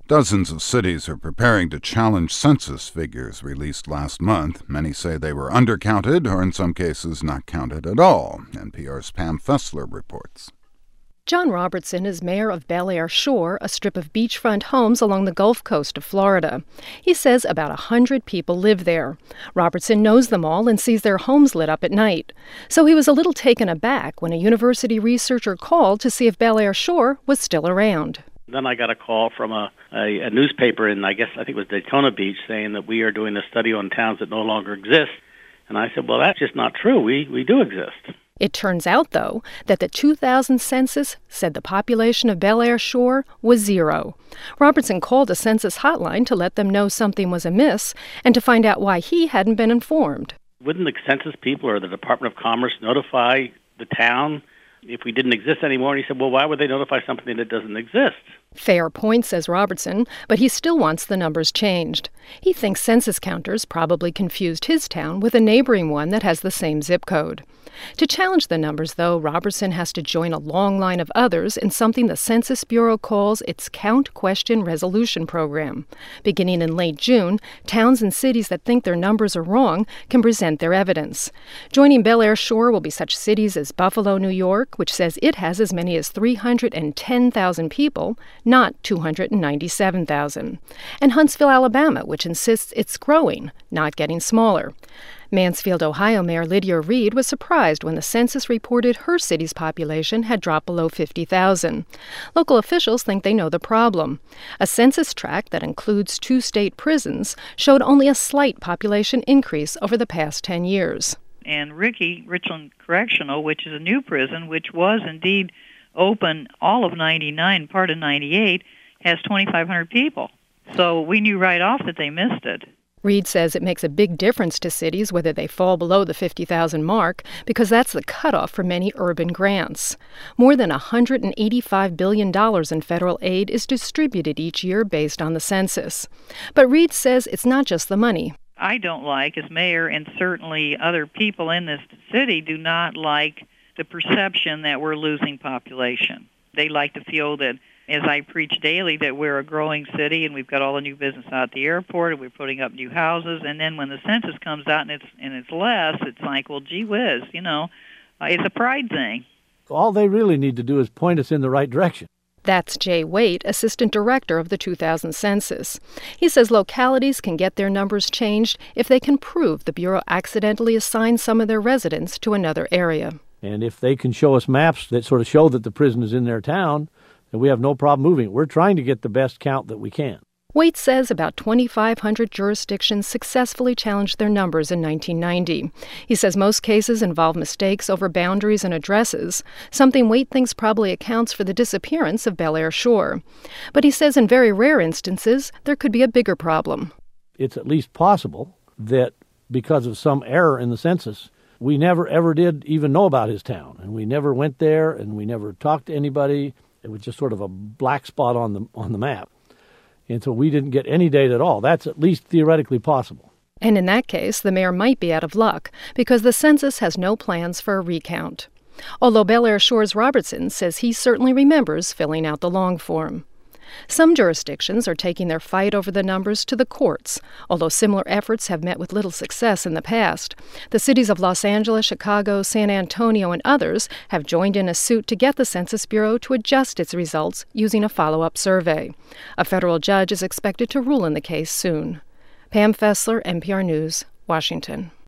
Dozens of cities are preparing to challenge census figures released last month. Many say they were undercounted or in some cases not counted at all. NPR's Pam Fessler reports. John Robertson is mayor of Belleair Shore, a strip of beachfront homes along the Gulf Coast of Florida. He says about 100 people live there. Robertson knows them all and sees their homes lit up at night. So he was a little taken aback when a university researcher called to see if Belleair Shore was still around. Then I got a call from a newspaper in, I think it was Daytona Beach, saying that we are doing a study on towns that no longer exist. And I said, well, that's just not true. We do exist. It turns out, though, that the 2000 census said the population of Belleair Shore was 0. Robertson called a census hotline to let them know something was amiss and to find out why he hadn't been informed. Wouldn't the census people or the Department of Commerce notify the town if we didn't exist anymore? And he said, well, why would they notify something that doesn't exist? Fair point, says Robertson, but he still wants the numbers changed. He thinks census counters probably confused his town with a neighboring one that has the same zip code. To challenge the numbers, though, Robertson has to join a long line of others in something the Census Bureau calls its Count Question Resolution Program. Beginning in late June, towns and cities that think their numbers are wrong can present their evidence. Joining Belleair Shore will be such cities as Buffalo, New York, which says it has as many as 310,000 people, not 297,000. And Huntsville, Alabama, which insists it's growing, not getting smaller. Mansfield, Ohio Mayor Lydia Reed was surprised when the census reported her city's population had dropped below 50,000. Local officials think they know the problem. A census tract that includes 2 state prisons showed only a slight population increase over the past 10 years. And Richland Correctional, which is a new prison, which was indeed open all of 99, part of 98, has 2,500 people. So we knew right off that they missed it. Reed says it makes a big difference to cities whether they fall below the 50,000 mark because that's the cutoff for many urban grants. More than $185 billion in federal aid is distributed each year based on the census. But Reed says it's not just the money. I don't like, as mayor, and certainly other people in this city do not like the perception that we're losing population. They like to feel that, as I preach daily, that we're a growing city and we've got all the new business out at the airport and we're putting up new houses. And then when the census comes out and it's less, it's like, well, gee whiz, it's a pride thing. All they really need to do is point us in the right direction. That's Jay Waite, assistant director of the 2000 census. He says localities can get their numbers changed if they can prove the Bureau accidentally assigned some of their residents to another area. And if they can show us maps that sort of show that the prison is in their town, and we have no problem moving it. We're trying to get the best count that we can. Waite says about 2,500 jurisdictions successfully challenged their numbers in 1990. He says most cases involve mistakes over boundaries and addresses, something Waite thinks probably accounts for the disappearance of Belleair Shore. But he says in very rare instances, there could be a bigger problem. It's at least possible that because of some error in the census, we never ever did even know about his town, and we never went there, and we never talked to anybody. It was just sort of a black spot on the map. And so we didn't get any data at all. That's at least theoretically possible. And in that case, the mayor might be out of luck because the census has no plans for a recount. Although Belleair Shore's Robertson says he certainly remembers filling out the long form. Some jurisdictions are taking their fight over the numbers to the courts, although similar efforts have met with little success in the past. The cities of Los Angeles, Chicago, San Antonio, and others have joined in a suit to get the Census Bureau to adjust its results using a follow-up survey. A federal judge is expected to rule in the case soon. Pam Fessler, NPR News, Washington.